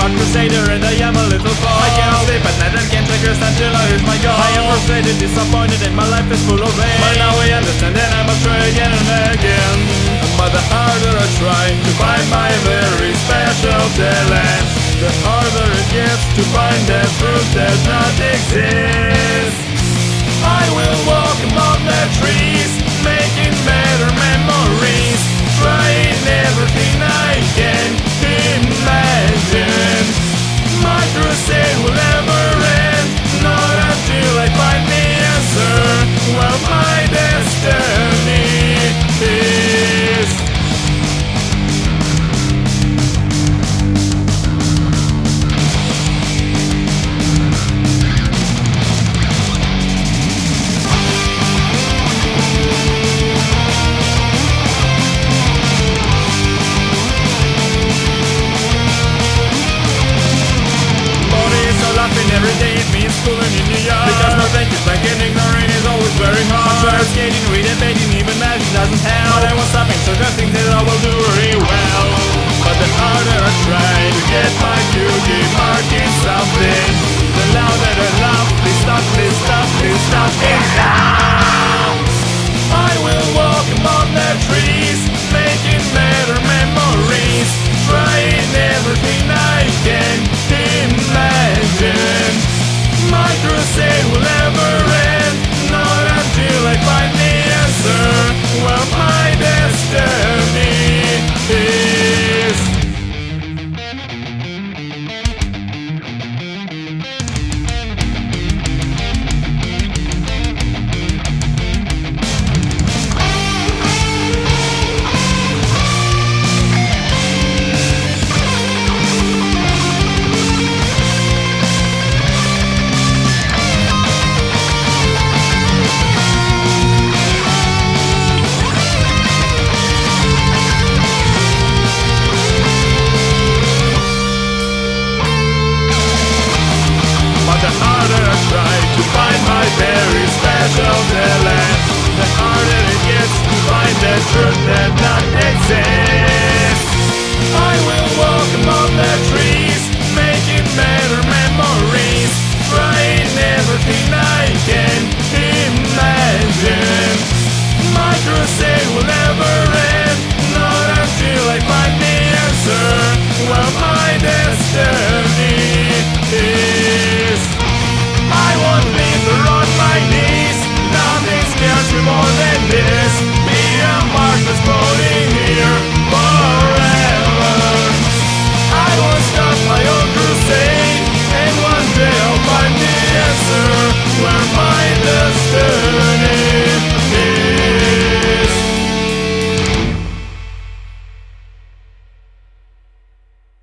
a crusader and I am a little fool. I cannot sleep at night and can't take rest until I reach my goal. I am frustrated, disappointed, and my life is full of pain. But now I understand that I must try again and again. But the harder I try to find my very special talent, the harder it gets to find the truth that not exist. I will walk among the trees, making better memories, trying everything I can imagine. My crusade will never end, not until I find the answer. Well, my destiny is. Every day it means schooling in New York, because no thank you blank and ignoring is always very hard. I try skating, reading, debating, even magic doesn't help. But I won't stop so I think that I will do very well. But the harder I try to get my beauty marking something, the louder the love. Please stop, please stop, please stop it now. I will walk among the trees, making better memories, trying everything I can imagine. My crusade will never end, not until I find the answer. Well, my destiny is. The harder I try to find my very special talent, the harder it gets to find the truth that